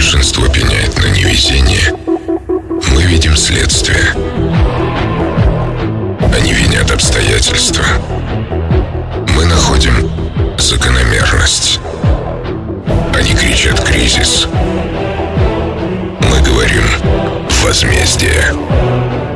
большинство пеняет на невезение, мы видим следствие. Они винят обстоятельства. Мы находим закономерность. Они кричат «кризис». Мы говорим «возмездие».